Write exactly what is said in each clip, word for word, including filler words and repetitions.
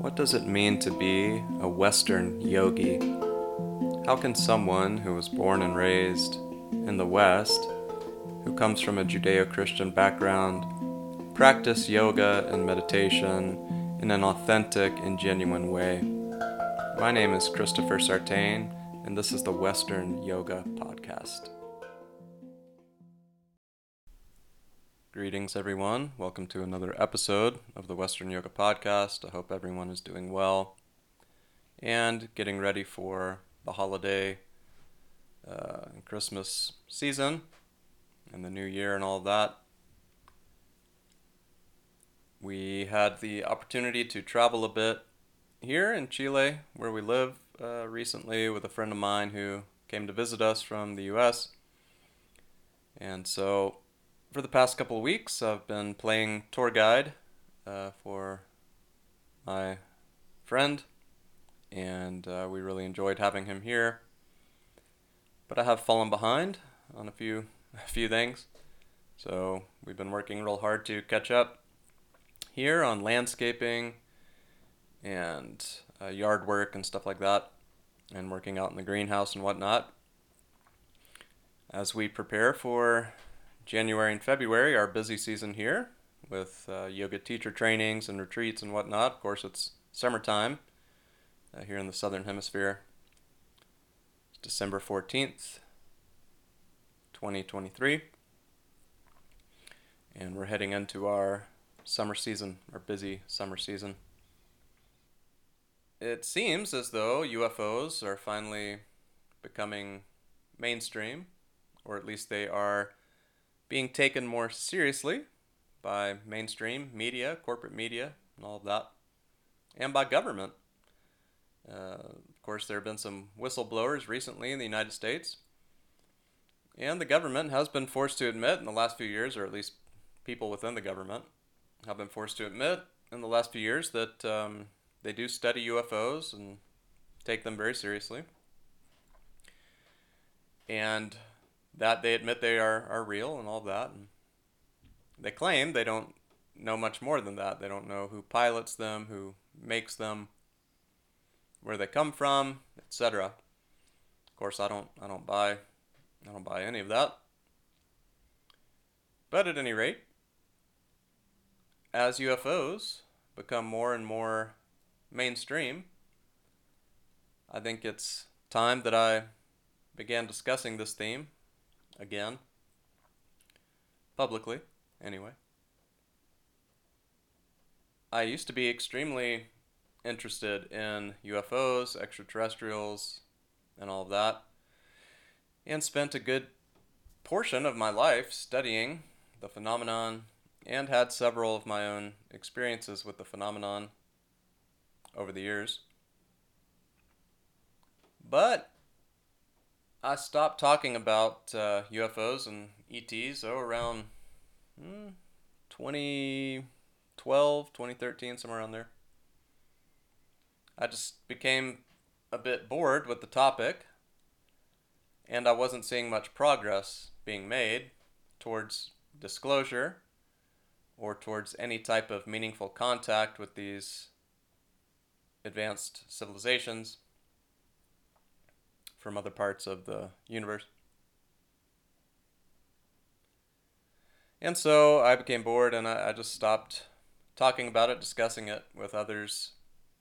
What does it mean to be a Western yogi? How can someone who was born and raised in the West, who comes from a Judeo-Christian background, practice yoga and meditation in an authentic and genuine way? My name is Christopher Sartain, and this is the Western Yoga Podcast. Greetings, everyone. Welcome to another episode of the Western Yoga Podcast. I hope everyone is doing well and getting ready for the holiday uh, and Christmas season and the new year and all of that. We had the opportunity to travel a bit here in Chile, where we live, uh, recently with a friend of mine who came to visit us from the U S. And so for the past couple of weeks, I've been playing tour guide uh, for my friend, and uh, we really enjoyed having him here. But I have fallen behind on a few a few things, so we've been working real hard to catch up here on landscaping and uh, yard work and stuff like that, and working out in the greenhouse and whatnot. As we prepare for January and February, our busy season here with uh, yoga teacher trainings and retreats and whatnot. Of course, it's summertime uh, here in the Southern Hemisphere. It's December fourteenth, twenty twenty-three, and we're heading into our summer season, our busy summer season. It seems as though U F Os are finally becoming mainstream, or at least they are being taken more seriously by mainstream media, corporate media, and all of that, and by government. Uh, of course, there have been some whistleblowers recently in the United States, and the government has been forced to admit in the last few years, or at least people within the government have been forced to admit in the last few years that um, they do study U F Os and take them very seriously, and that they admit they are, are real and all that. And they claim they don't know much more than that. They don't know who pilots them, who makes them, where they come from, et cetera. Of course, I don't I don't buy I don't buy any of that. But at any rate, as U F Os become more and more mainstream, I think it's time that I began discussing this theme again, publicly, anyway. I used to be extremely interested in U F Os, extraterrestrials, and all of that, and spent a good portion of my life studying the phenomenon, and had several of my own experiences with the phenomenon over the years. But I stopped talking about uh, U F Os and E Ts oh, around hmm, twenty twelve, twenty thirteen, somewhere around there. I just became a bit bored with the topic, and I wasn't seeing much progress being made towards disclosure or towards any type of meaningful contact with these advanced civilizations from other parts of the universe. And so I became bored, and I, I just stopped talking about it, discussing it with others,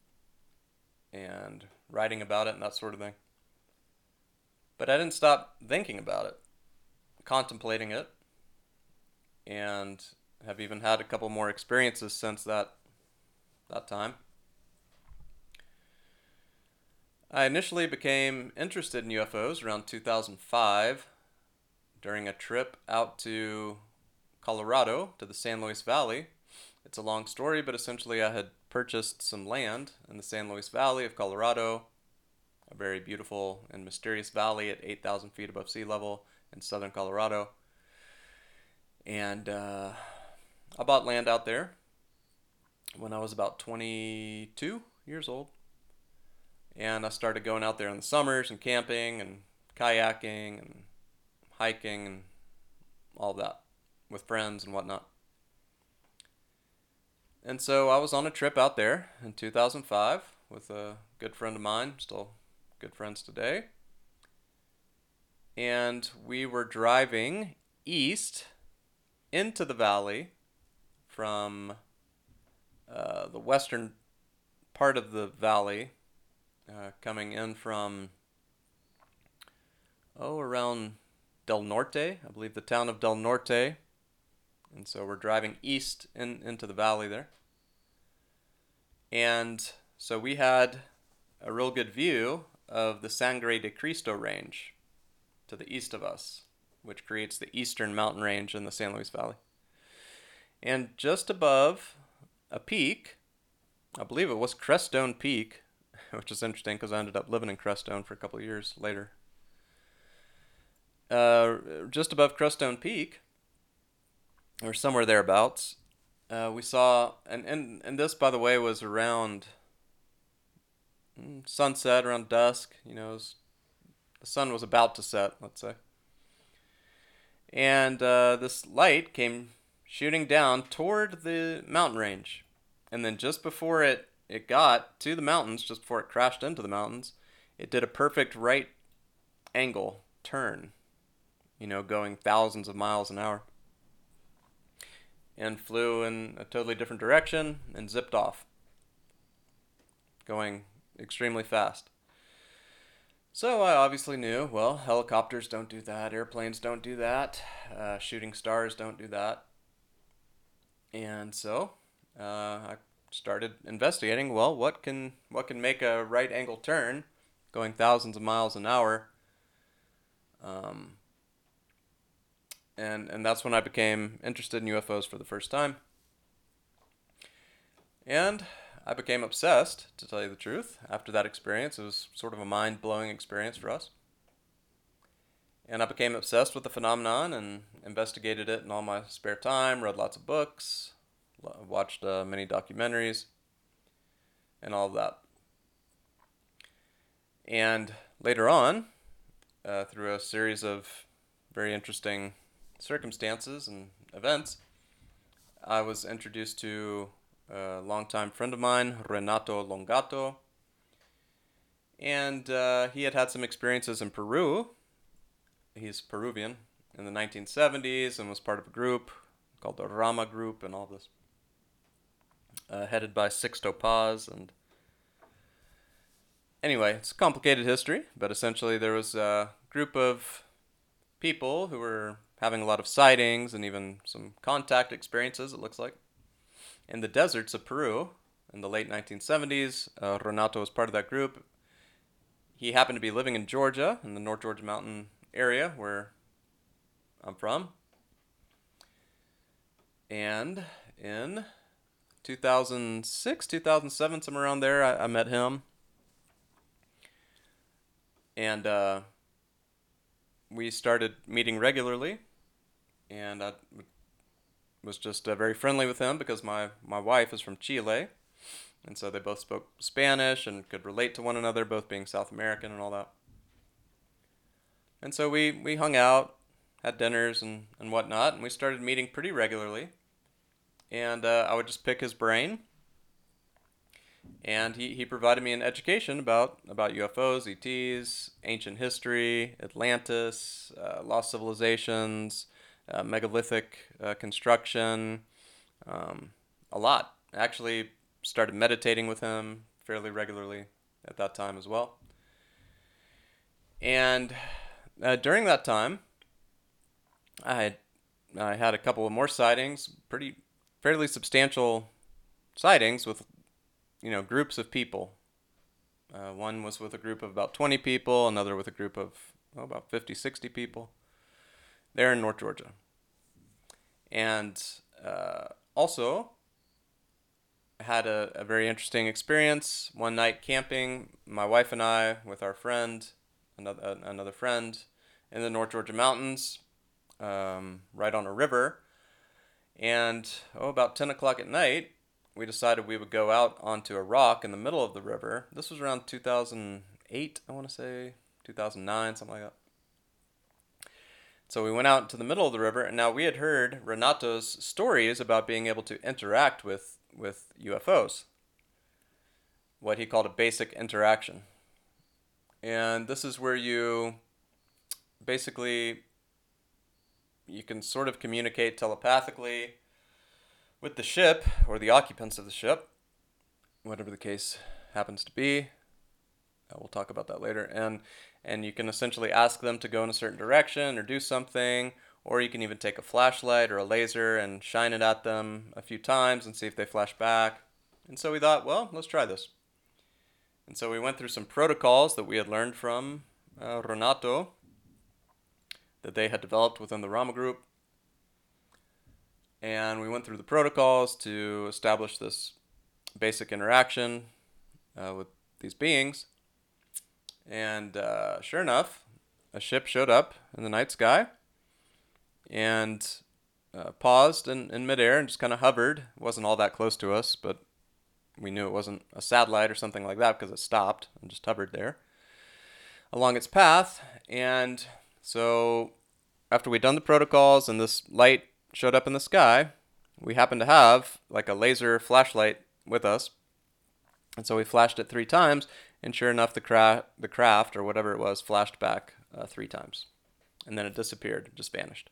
and writing about it and that sort of thing. But I didn't stop thinking about it, contemplating it, and have even had a couple more experiences since that that time. I initially became interested in U F Os around two thousand five during a trip out to Colorado, to the San Luis Valley. It's a long story, but essentially I had purchased some land in the San Luis Valley of Colorado, a very beautiful and mysterious valley at eight thousand feet above sea level in southern Colorado. And uh, I bought land out there when I was about twenty-two years old. And I started going out there in the summers and camping and kayaking and hiking and all that with friends and whatnot. And so I was on a trip out there in two thousand five with a good friend of mine, still good friends today. And we were driving east into the valley from uh, the western part of the valley, uh, coming in from, oh, around Del Norte, I believe the town of Del Norte. And so we're driving east in, into the valley there. And so we had a real good view of the Sangre de Cristo range to the east of us, which creates the eastern mountain range in the San Luis Valley. And just above a peak, I believe it was Crestone Peak, which is interesting because I ended up living in Crestone for a couple of years later. Uh, just above Crestone Peak, or somewhere thereabouts, uh, we saw, and, and, and this, by the way, was around sunset, around dusk. You know, it was, the sun was about to set, let's say. And uh, this light came shooting down toward the mountain range. And then just before it, it got to the mountains, just before it crashed into the mountains, it did a perfect right angle turn, you know, going thousands of miles an hour. And flew in a totally different direction and zipped off, going extremely fast. So I obviously knew, well, helicopters don't do that, airplanes don't do that, uh, shooting stars don't do that. And so uh, I started investigating, well, what can what can make a right angle turn going thousands of miles an hour? Um, and and that's when I became interested in U F Os for the first time. And I became obsessed, to tell you the truth, after that experience. It was sort of a mind-blowing experience for us. And I became obsessed with the phenomenon and investigated it in all my spare time, read lots of books, watched uh, many documentaries, and all of that. And later on, uh, through a series of very interesting circumstances and events, I was introduced to a longtime friend of mine, Renato Longato. And uh, he had had some experiences in Peru. He's Peruvian, in the nineteen seventies, and was part of a group called the Rama Group and all this, uh, headed by Sixto Paz. And anyway, it's a complicated history, but essentially there was a group of people who were having a lot of sightings and even some contact experiences, it looks like, in the deserts of Peru in the late nineteen seventies. Uh, Renato was part of that group. He happened to be living in Georgia, in the North Georgia mountain area where I'm from. And in two thousand six, two thousand seven, somewhere around there, I, I met him. And uh, we started meeting regularly. And I was just uh, very friendly with him because my, my wife is from Chile. And so they both spoke Spanish and could relate to one another, both being South American and all that. And so we, we hung out, had dinners and, and whatnot, and we started meeting pretty regularly. And uh, I would just pick his brain. And he, he provided me an education about, about U F Os, E Ts, ancient history, Atlantis, uh, lost civilizations, uh, megalithic uh, construction, um, a lot. Actually started meditating with him fairly regularly at that time as well. And uh, during that time, I had, I had a couple of more sightings, pretty fairly substantial sightings with, you know, groups of people. Uh, one was with a group of about twenty people, another with a group of oh, about fifty, sixty people there in North Georgia. And uh, also had a, a very interesting experience one night camping, my wife and I with our friend, another, uh, another friend, in the North Georgia mountains, um, right on a river. And oh, about ten o'clock at night, we decided we would go out onto a rock in the middle of the river. This was around two thousand eight, I want to say, two thousand nine, something like that. So we went out to the middle of the river, and now we had heard Renato's stories about being able to interact with, with U F Os, what he called a basic interaction. And this is where you basically, you can sort of communicate telepathically with the ship or the occupants of the ship, whatever the case happens to be. Uh, we'll talk about that later. And and you can essentially ask them to go in a certain direction or do something, or you can even take a flashlight or a laser and shine it at them a few times and see if they flash back. And so we thought, well, let's try this. And so we went through some protocols that we had learned from uh, Renato that they had developed within the Rama group. And we went through the protocols to establish this basic interaction uh, with these beings. And uh, sure enough, a ship showed up in the night sky and uh, paused in, in midair and just kind of hovered. It wasn't all that close to us, but we knew it wasn't a satellite or something like that because it stopped and just hovered there along its path. And so after we'd done the protocols and this light showed up in the sky, we happened to have like a laser flashlight with us. And so we flashed it three times, and sure enough, the, cra- the craft, or whatever it was, flashed back uh, three times. And then it disappeared, just vanished.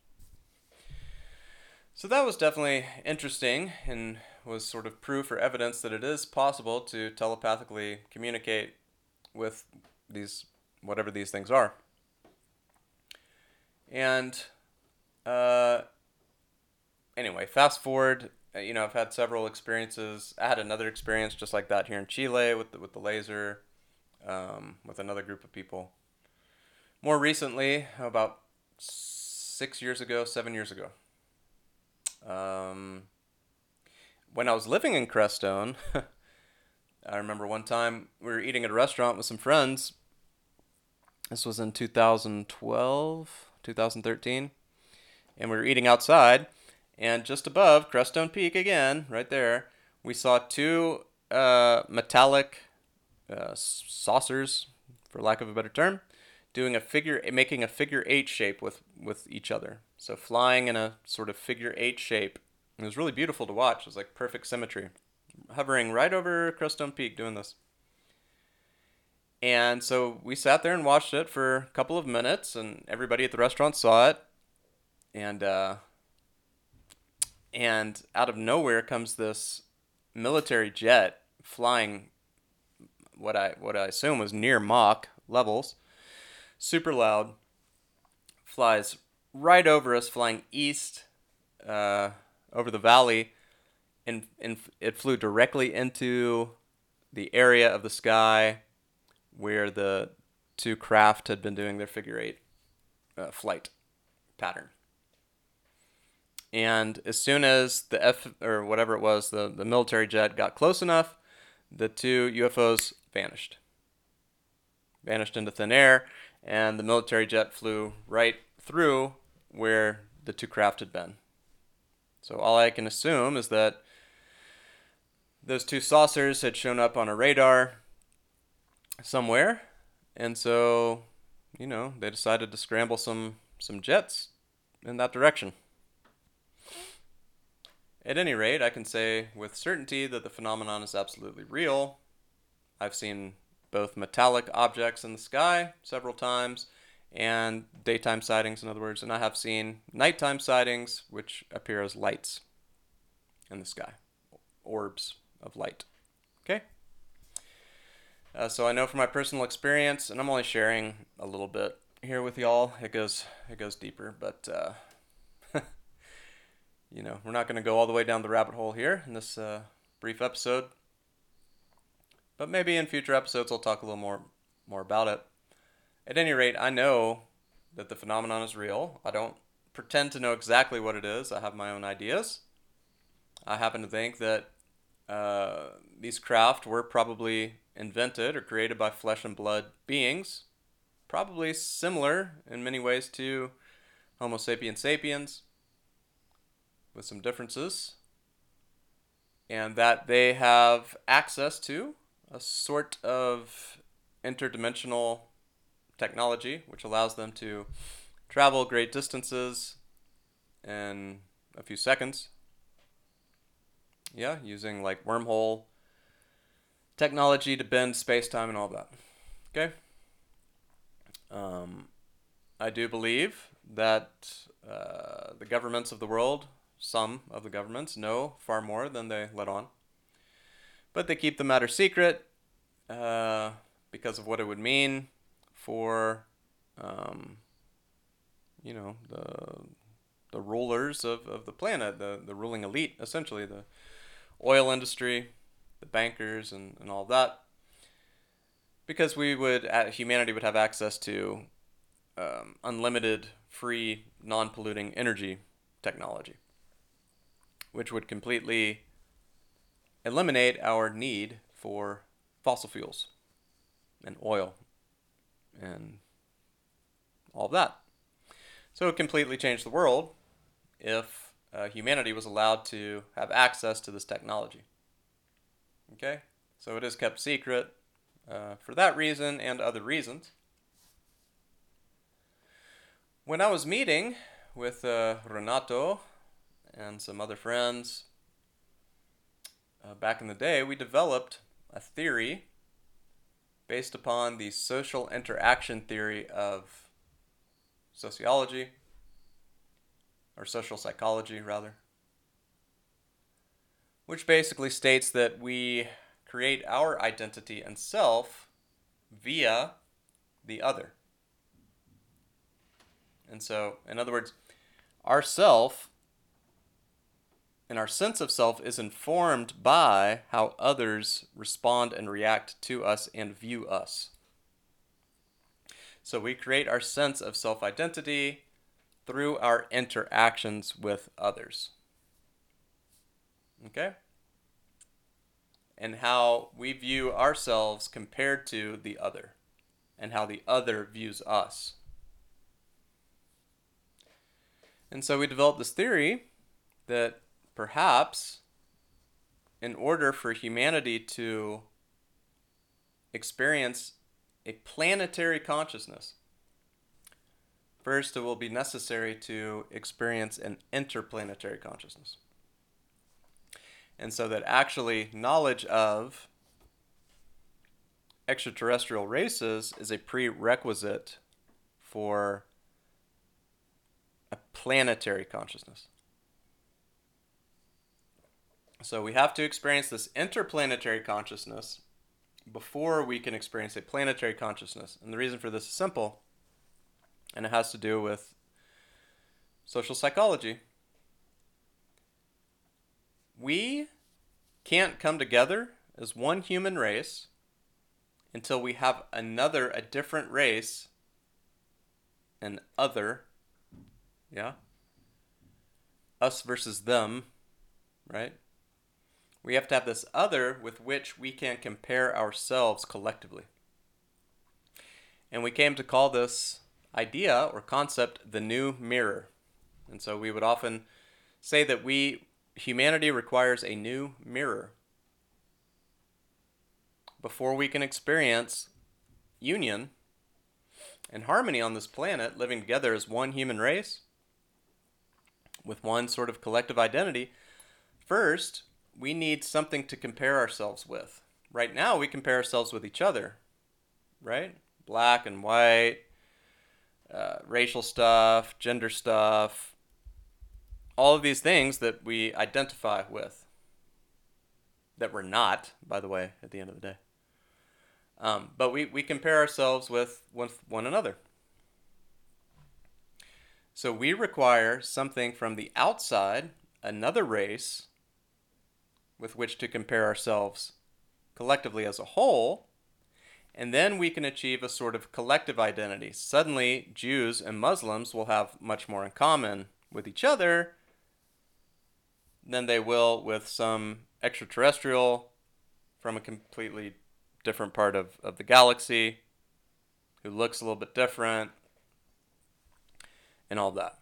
So that was definitely interesting and was sort of proof or evidence that it is possible to telepathically communicate with these, whatever these things are. And uh, anyway, fast forward, you know, I've had several experiences. I had another experience just like that here in Chile with the, with the laser, um, with another group of people. More recently, about six years ago, seven years ago, um, when I was living in Crestone, I remember one time we were eating at a restaurant with some friends. This was in two thousand twelve, two thousand thirteen, and we were eating outside. And just above Crestone Peak again, right there, we saw two uh, metallic uh, saucers, for lack of a better term, doing a figure, making a figure eight shape with, with each other. So flying in a sort of figure eight shape. It was really beautiful to watch. It was like perfect symmetry, hovering right over Crestone Peak doing this. And so we sat there and watched it for a couple of minutes, and everybody at the restaurant saw it. And uh, And out of nowhere comes this military jet flying what I what I assume was near Mach levels, super loud, flies right over us, flying east uh, over the valley, and, and it flew directly into the area of the sky where the two craft had been doing their figure eight uh, flight pattern. And as soon as the F, or whatever it was, the, the military jet got close enough, the two U F Os vanished. Vanished into thin air, and the military jet flew right through where the two craft had been. So all I can assume is that those two saucers had shown up on a radar somewhere, and so, you know, they decided to scramble some, some jets in that direction. At any rate, I can say with certainty that the phenomenon is absolutely real. I've seen both metallic objects in the sky several times and daytime sightings, in other words, and I have seen nighttime sightings which appear as lights in the sky, orbs of light. Okay? Uh, so I know from my personal experience, and I'm only sharing a little bit here with y'all. It goes it goes deeper, but uh, you know, we're not going to go all the way down the rabbit hole here in this uh, brief episode. But maybe in future episodes I'll talk a little more more about it. At any rate, I know that the phenomenon is real. I don't pretend to know exactly what it is. I have my own ideas. I happen to think that uh, these craft were probably invented or created by flesh and blood beings, probably similar in many ways to Homo sapiens sapiens, with some differences, and that they have access to a sort of interdimensional technology which allows them to travel great distances in a few seconds, Yeah, using like wormhole technology to bend space-time and all that. Okay? Um, I do believe that uh, the governments of the world, some of the governments, know far more than they let on. But they keep the matter secret uh, because of what it would mean for, um, you know, the the rulers of, of the planet, the, the ruling elite, essentially, the oil industry, the bankers, and, and all that. Because we would, humanity would have access to um, unlimited, free, non polluting energy technology, which would completely eliminate our need for fossil fuels and oil and all of that. So it would completely change the world if uh, humanity was allowed to have access to this technology. Okay? So it is kept secret uh, for that reason and other reasons. When I was meeting with uh, Renato and some other friends uh, back in the day, we developed a theory based upon the social interaction theory of sociology, or social psychology rather, which basically states that we create our identity and self via the other. And so, in other words, our self and our sense of self is informed by how others respond and react to us and view us. So we create our sense of self-identity through our interactions with others. Okay? And how we view ourselves compared to the other, and how the other views us. And so we developed this theory that perhaps in order for humanity to experience a planetary consciousness, first it will be necessary to experience an interplanetary consciousness. And so that actually knowledge of extraterrestrial races is a prerequisite for a planetary consciousness. So we have to experience this interplanetary consciousness before we can experience a planetary consciousness. And the reason for this is simple, and it has to do with social psychology. We can't come together as one human race until we have another, a different race, an other, yeah? Us versus them, right? We have to have this other with which we can compare ourselves collectively. And we came to call this idea or concept the new mirror. And so we would often say that we, humanity requires a new mirror before we can experience union and harmony on this planet, living together as one human race with one sort of collective identity. First, we need something to compare ourselves with. Right now, we compare ourselves with each other, right? Black and white, uh, racial stuff, gender stuff, all of these things that we identify with, that we're not, by the way, at the end of the day. Um, but we, we compare ourselves with, with one another. So we require something from the outside, another race, with which to compare ourselves collectively as a whole, and then we can achieve a sort of collective identity. Suddenly, Jews and Muslims will have much more in common with each other than they will with some extraterrestrial from a completely different part of, of the galaxy who looks a little bit different and all that.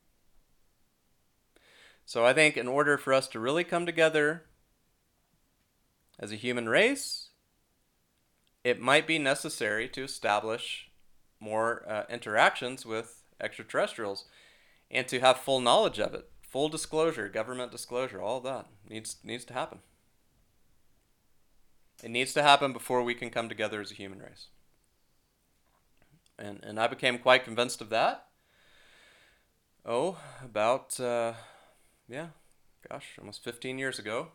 So I think in order for us to really come together as a human race, it might be necessary to establish more uh, interactions with extraterrestrials and to have full knowledge of it, full disclosure, government disclosure, all of that needs needs to happen. It needs to happen before we can come together as a human race. And and I became quite convinced of that. Oh, about uh, yeah, gosh, almost fifteen years ago.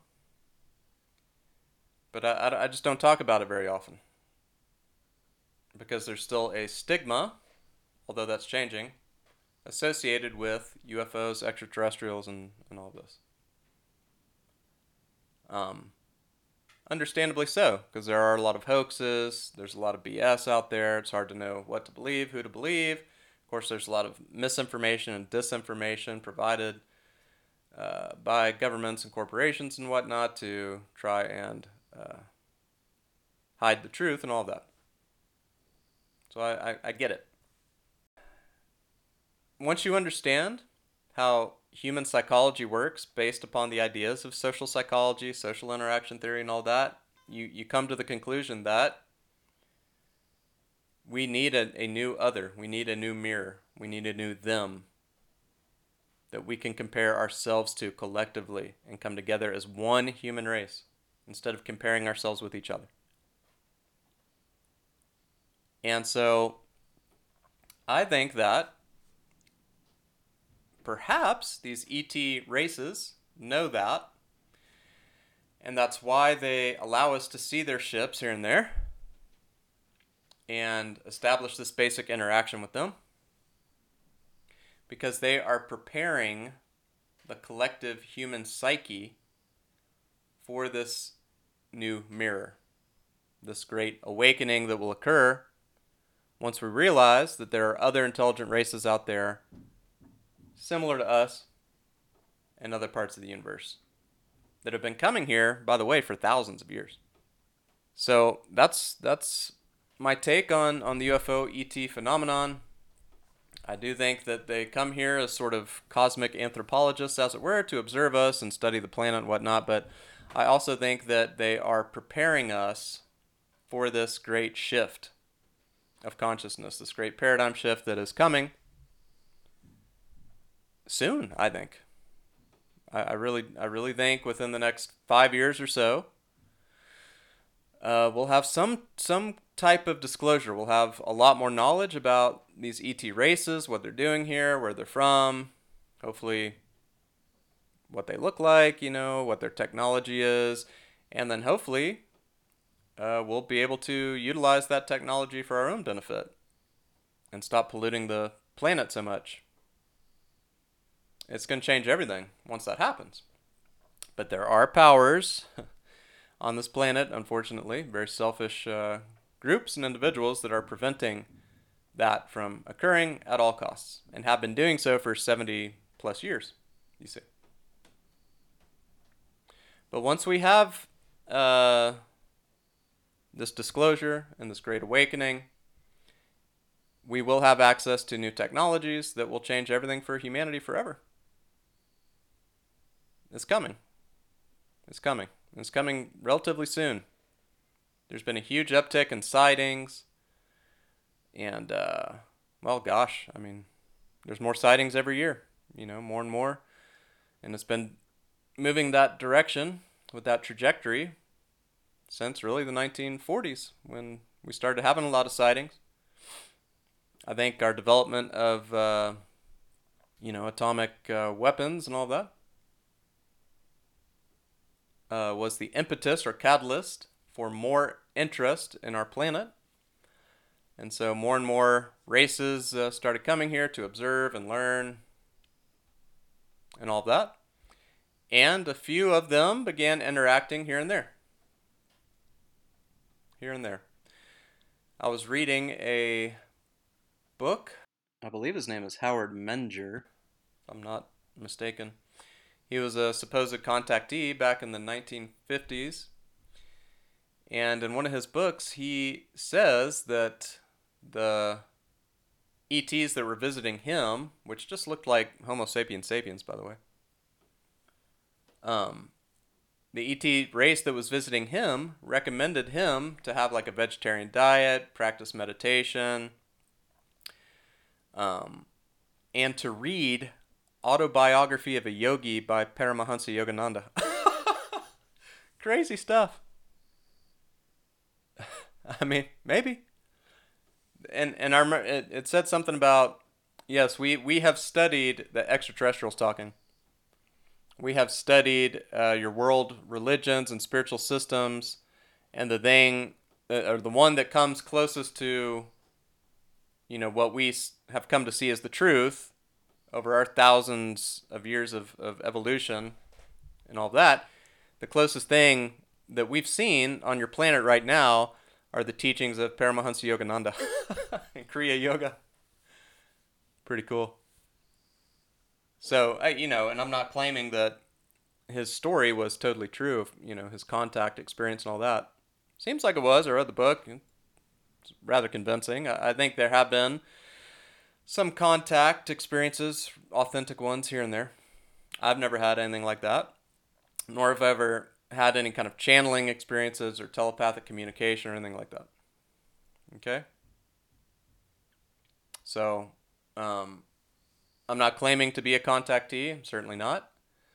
But I, I, I just don't talk about it very often because there's still a stigma, although that's changing, associated with U F Os, extraterrestrials, and, and all this. Um, understandably so, because there are a lot of hoaxes, there's a lot of B S out there, it's hard to know what to believe, who to believe. Of course, there's a lot of misinformation and disinformation provided uh, by governments and corporations and whatnot to try and uh, hide the truth and all that. So I, I, I get it. Once you understand how human psychology works based upon the ideas of social psychology, social interaction theory, and all that, you, you come to the conclusion that we need a, a new other. We need a new mirror. We need a new them that we can compare ourselves to collectively and come together as one human race instead of comparing ourselves with each other. And so I think that perhaps these E T races know that, and that's why they allow us to see their ships here and there and establish this basic interaction with them, because they are preparing the collective human psyche for this new mirror, this great awakening that will occur once we realize that there are other intelligent races out there similar to us and other parts of the universe that have been coming here, by the way, for thousands of years. So that's that's my take on, on the U F O E T phenomenon. I do think that they come here as sort of cosmic anthropologists, as it were, to observe us and study the planet and whatnot, but I also think that they are preparing us for this great shift of consciousness, this great paradigm shift that is coming soon, I think. I, I really I really think within the next five years or so, uh, we'll have some some type of disclosure. We'll have a lot more knowledge about these E T races, what they're doing here, where they're from, hopefully what they look like, you know, what their technology is, and then hopefully uh, we'll be able to utilize that technology for our own benefit and stop polluting the planet so much. It's going to change everything once that happens. But there are powers on this planet, unfortunately, very selfish uh, groups and individuals that are preventing that from occurring at all costs and have been doing so for seventy plus years, you see. But once we have uh, this disclosure and this great awakening, we will have access to new technologies that will change everything for humanity forever. It's coming. It's coming. It's coming relatively soon. There's been a huge uptick in sightings. And, uh, well, gosh, I mean, there's more sightings every year, you know, more and more. And it's been moving that direction with that trajectory since really the nineteen forties when we started having a lot of sightings. I think our development of, uh, you know, atomic uh, weapons and all that uh, was the impetus or catalyst for more interest in our planet. And so more and more races uh, started coming here to observe and learn and all that. And a few of them began interacting here and there. Here and there. I was reading a book. I believe his name is Howard Menger, if I'm not mistaken. He was a supposed contactee back in the nineteen fifties. And in one of his books, he says that the E Ts that were visiting him, which just looked like Homo sapiens sapiens, by the way, um, the E T race that was visiting him recommended him to have like a vegetarian diet, practice meditation, um, and to read Autobiography of a Yogi by Paramahansa Yogananda. Crazy stuff. I mean, maybe. And and I remember it, it said something about, yes, we, we have studied the extraterrestrials talking. We have studied uh, your world religions and spiritual systems, and the thing, uh, or the one that comes closest to, you know, what we have come to see as the truth over our thousands of years of, of evolution and all that, the closest thing that we've seen on your planet right now are the teachings of Paramahansa Yogananda and Kriya Yoga. Pretty cool. So, I, you know, and I'm not claiming that his story was totally true of, you know, his contact experience and all that. Seems like it was. I read the book. It's rather convincing. I, I think there have been some contact experiences, authentic ones here and there. I've never had anything like that, nor have I ever had any kind of channeling experiences or telepathic communication or anything like that. Okay? So, um, I'm not claiming to be a contactee. I'm certainly not.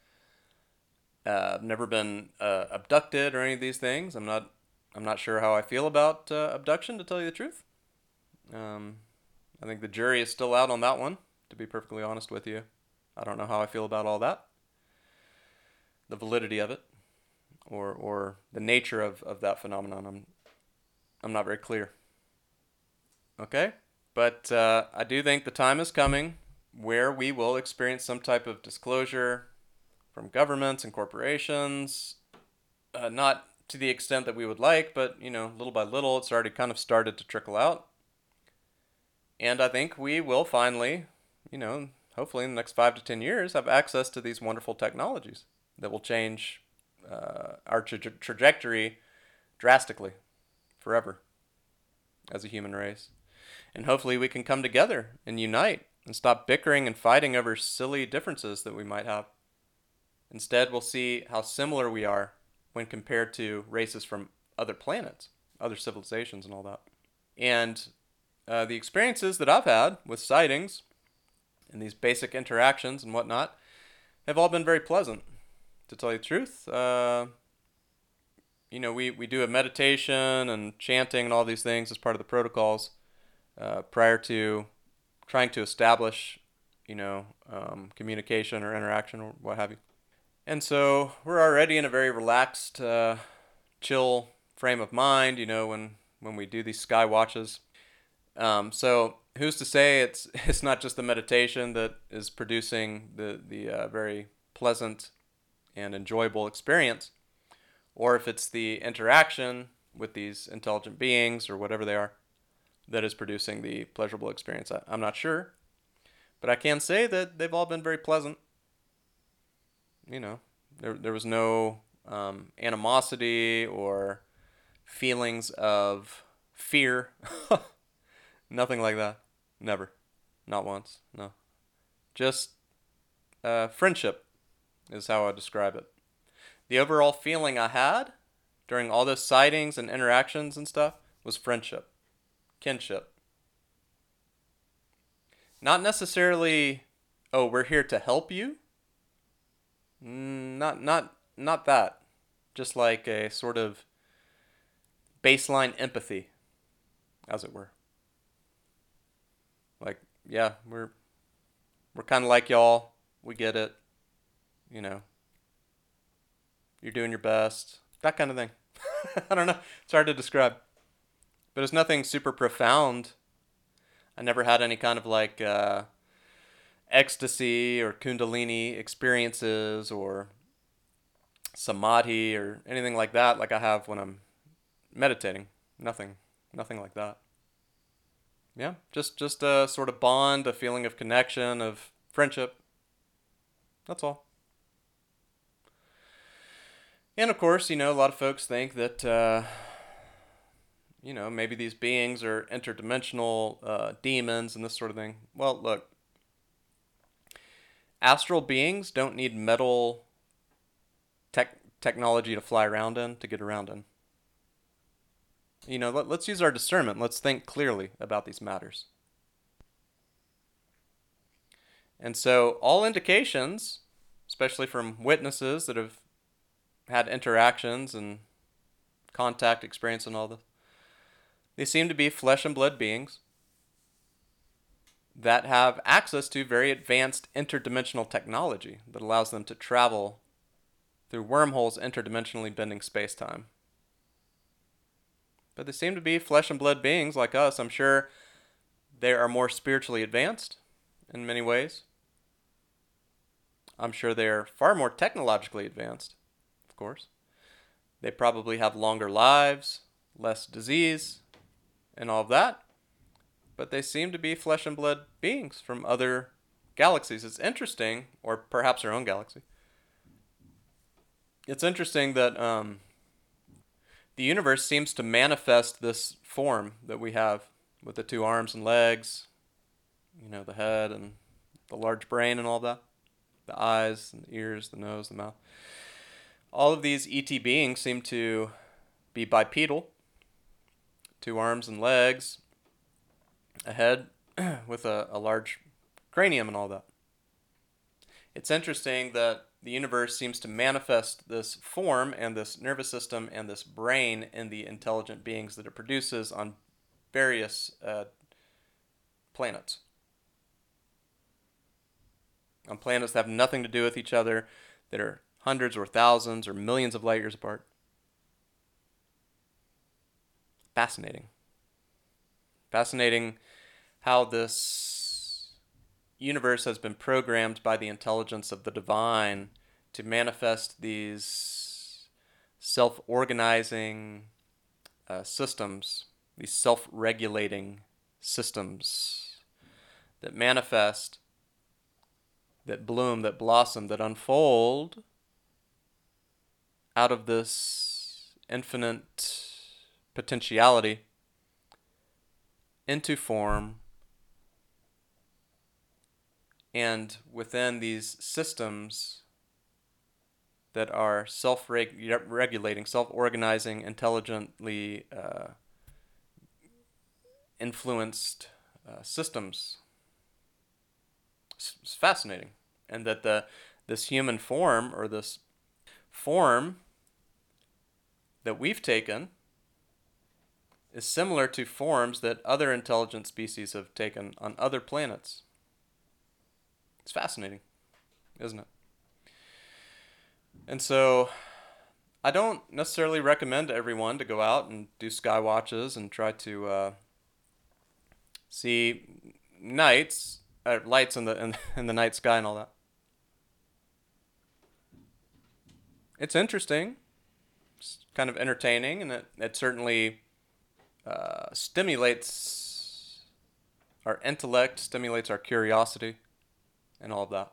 Uh, I've never been uh, abducted or any of these things. I'm not. I'm not sure how I feel about uh, abduction, to tell you the truth. Um, I think the jury is still out on that one, to be perfectly honest with you. I don't know how I feel about all that. The validity of it, or or the nature of, of that phenomenon. I'm I'm not very clear. Okay? But uh, I do think the time is coming where we will experience some type of disclosure from governments and corporations. Uh, not to the extent that we would like, but, you know, little by little, it's already kind of started to trickle out. And I think we will finally, you know, hopefully in the next five to ten years, have access to these wonderful technologies that will change uh, our tra- trajectory drastically, forever, as a human race. And hopefully we can come together and unite and stop bickering and fighting over silly differences that we might have. Instead, we'll see how similar we are when compared to races from other planets, other civilizations and all that. And uh, the experiences that I've had with sightings and these basic interactions and whatnot have all been very pleasant, to tell you the truth. Uh, you know, we, we do a meditation and chanting and all these things as part of the protocols uh, prior to trying to establish, you know, um, communication or interaction or what have you. And so we're already in a very relaxed, uh, chill frame of mind, you know, when, when we do these sky watches. Um, so who's to say it's it's not just the meditation that is producing the, the uh, very pleasant and enjoyable experience, or if it's the interaction with these intelligent beings or whatever they are that is producing the pleasurable experience. I, I'm not sure, but I can say that they've all been very pleasant. You know, there there was no um, animosity or feelings of fear. Nothing like that. Never. Not once. No. Just uh, friendship is how I describe it. The overall feeling I had during all those sightings and interactions and stuff was friendship, kinship. Not necessarily, oh, we're here to help you. Not not not that. Just like a sort of baseline empathy, as it were. Like, yeah, we're we're kind of like y'all. We get it. You know, you're doing your best. That kind of thing. I don't know. It's hard to describe. But it's nothing super profound. I never had any kind of like uh, ecstasy or kundalini experiences or samadhi or anything like that like I have when I'm meditating. Nothing. Nothing like that. Yeah, just just a sort of bond, a feeling of connection, of friendship. That's all. And of course, you know, a lot of folks think that, uh, you know, maybe these beings are interdimensional uh, demons and this sort of thing. Well, look, astral beings don't need metal tech technology to fly around in, to get around in. You know, let, let's use our discernment. Let's think clearly about these matters. And so all indications, especially from witnesses that have had interactions and contact experience and all this, they seem to be flesh and blood beings that have access to very advanced interdimensional technology that allows them to travel through wormholes interdimensionally bending space-time. But they seem to be flesh and blood beings like us. I'm sure they are more spiritually advanced in many ways. I'm sure they're far more technologically advanced, of course. They probably have longer lives, less disease, and all of that. But they seem to be flesh and blood beings from other galaxies. It's interesting, or perhaps our own galaxy. It's interesting that um, the universe seems to manifest this form that we have with the two arms and legs, you know, the head and the large brain and all that, the eyes and the ears, the nose, the mouth. All of these E T beings seem to be bipedal, two arms and legs, a head with a, a large cranium and all that. It's interesting that the universe seems to manifest this form and this nervous system and this brain in the intelligent beings that it produces on various uh, planets. On planets that have nothing to do with each other, that are hundreds or thousands or millions of light years apart. Fascinating. Fascinating how this universe has been programmed by the intelligence of the divine to manifest these self-organizing uh, systems, these self-regulating systems that manifest, that bloom, that blossom, that unfold out of this infinite potentiality into form. And within these systems that are self-regulating, self-organizing, intelligently uh, influenced uh, systems. It's fascinating. And that the this human form, or this form that we've taken, is similar to forms that other intelligent species have taken on other planets. It's fascinating, isn't it? And so I don't necessarily recommend to everyone to go out and do sky watches and try to uh, see nights, uh, lights in the in, in the night sky and all that. It's interesting. It's kind of entertaining, and it, it certainly uh, stimulates our intellect, stimulates our curiosity, and all of that.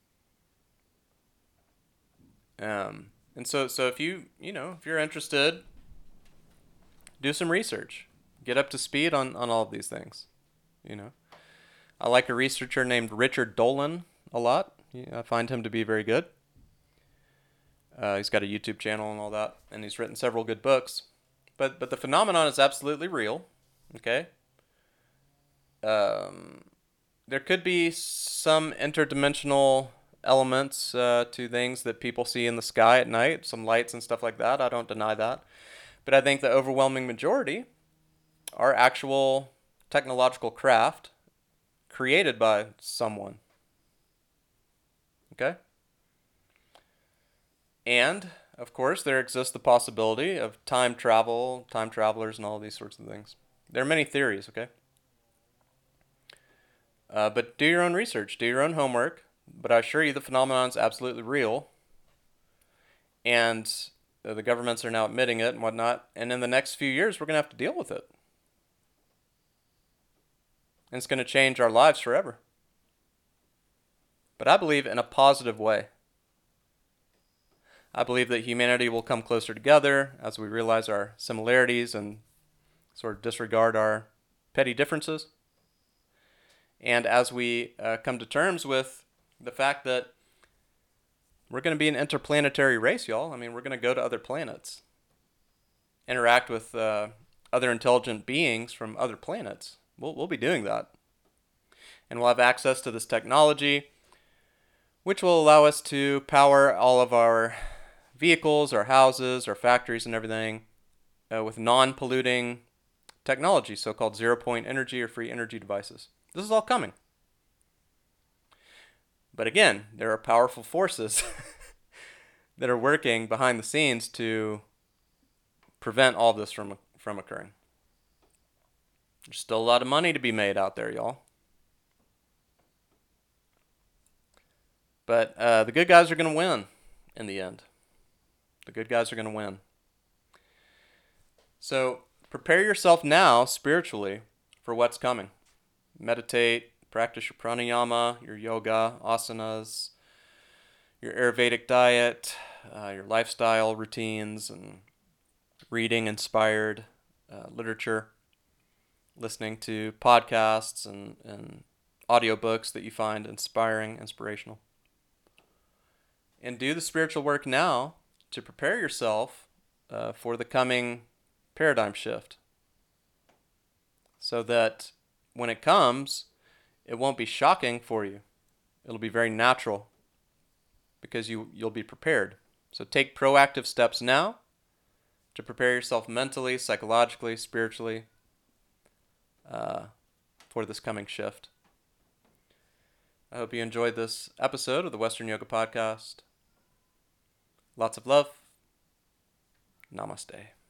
Um, and so, so if you, you know, if you're interested, do some research. Get up to speed on, on all of these things, you know. I like a researcher named Richard Dolan a lot. I find him to be very good. Uh, he's got a YouTube channel and all that, and he's written several good books. But but the phenomenon is absolutely real, okay? Um, there could be some interdimensional elements uh, to things that people see in the sky at night, some lights and stuff like that. I don't deny that. But I think the overwhelming majority are actual technological craft created by someone. Okay? And, of course, there exists the possibility of time travel, time travelers, and all these sorts of things. There are many theories, okay? Uh, but do your own research, do your own homework. But I assure you the phenomenon is absolutely real. And uh, the governments are now admitting it and whatnot. And in the next few years, we're going to have to deal with it. And it's going to change our lives forever. But I believe in a positive way. I believe that humanity will come closer together as we realize our similarities and sort of disregard our petty differences. And as we uh, come to terms with the fact that we're going to be an interplanetary race, y'all. I mean, we're going to go to other planets, interact with uh, other intelligent beings from other planets. We'll, we'll be doing that. And we'll have access to this technology. which will allow us to power all of our vehicles, our houses, our factories, and everything uh, with non-polluting technology, so-called zero-point energy or free energy devices. This is all coming. But again, there are powerful forces that are working behind the scenes to prevent all this from from occurring. There's still a lot of money to be made out there, y'all. But uh, the good guys are going to win in the end. The good guys are going to win. So prepare yourself now spiritually for what's coming. Meditate, practice your pranayama, your yoga, asanas, your Ayurvedic diet, uh, your lifestyle routines, and reading inspired uh, literature, listening to podcasts and, and audiobooks that you find inspiring, inspirational. And do the spiritual work now to prepare yourself uh, for the coming paradigm shift, so that when it comes, it won't be shocking for you. It'll be very natural because you, you'll be prepared. So take proactive steps now to prepare yourself mentally, psychologically, spiritually uh, for this coming shift. I hope you enjoyed this episode of the Western Yoga Podcast. Lots of love. Namaste.